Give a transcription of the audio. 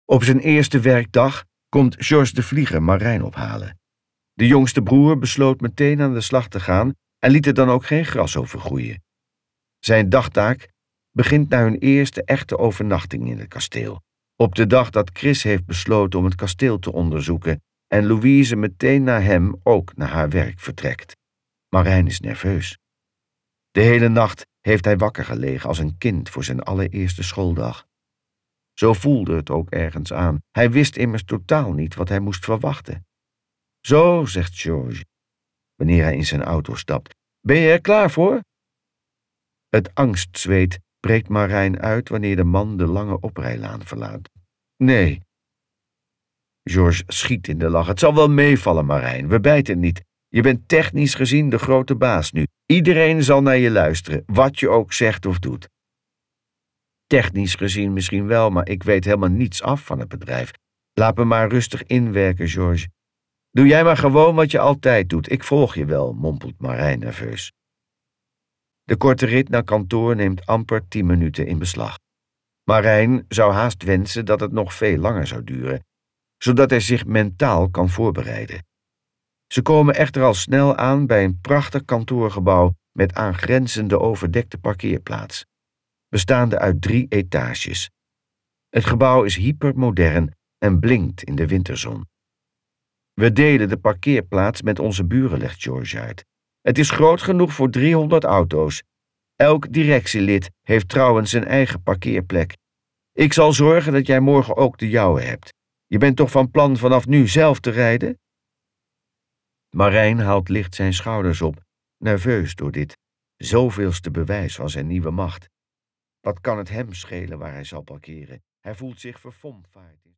Op zijn eerste werkdag komt Georges de Vlieger Marijn ophalen. De jongste broer besloot meteen aan de slag te gaan en liet er dan ook geen gras over groeien. Zijn dagtaak begint na hun eerste echte overnachting in het kasteel. Op de dag dat Chris heeft besloten om het kasteel te onderzoeken en Louise meteen na hem ook naar haar werk vertrekt. Marijn is nerveus. De hele nacht heeft hij wakker gelegen als een kind voor zijn allereerste schooldag. Zo voelde het ook ergens aan. Hij wist immers totaal niet wat hij moest verwachten. Zo, zegt Georges, wanneer hij in zijn auto stapt. Ben je er klaar voor? Het angstzweet breekt Marijn uit wanneer de man de lange oprijlaan verlaat. Nee. Georges schiet in de lach. Het zal wel meevallen, Marijn. We bijten niet. Je bent technisch gezien de grote baas nu. Iedereen zal naar je luisteren, wat je ook zegt of doet. Technisch gezien misschien wel, maar ik weet helemaal niets af van het bedrijf. Laat me maar rustig inwerken, Georges. Doe jij maar gewoon wat je altijd doet. Ik volg je wel, mompelt Marijn nerveus. De korte rit naar kantoor neemt amper 10 minuten in beslag. Marijn zou haast wensen dat het nog veel langer zou duren, zodat hij zich mentaal kan voorbereiden. Ze komen echter al snel aan bij een prachtig kantoorgebouw met aangrenzende overdekte parkeerplaats, bestaande uit 3 etages. Het gebouw is hypermodern en blinkt in de winterzon. We delen de parkeerplaats met onze buren, legt George uit. Het is groot genoeg voor 300 auto's. Elk directielid heeft trouwens zijn eigen parkeerplek. Ik zal zorgen dat jij morgen ook de jouwe hebt. Je bent toch van plan vanaf nu zelf te rijden? Marijn haalt licht zijn schouders op, nerveus door dit zoveelste bewijs van zijn nieuwe macht. Wat kan het hem schelen waar hij zal parkeren? Hij voelt zich verfomvaart.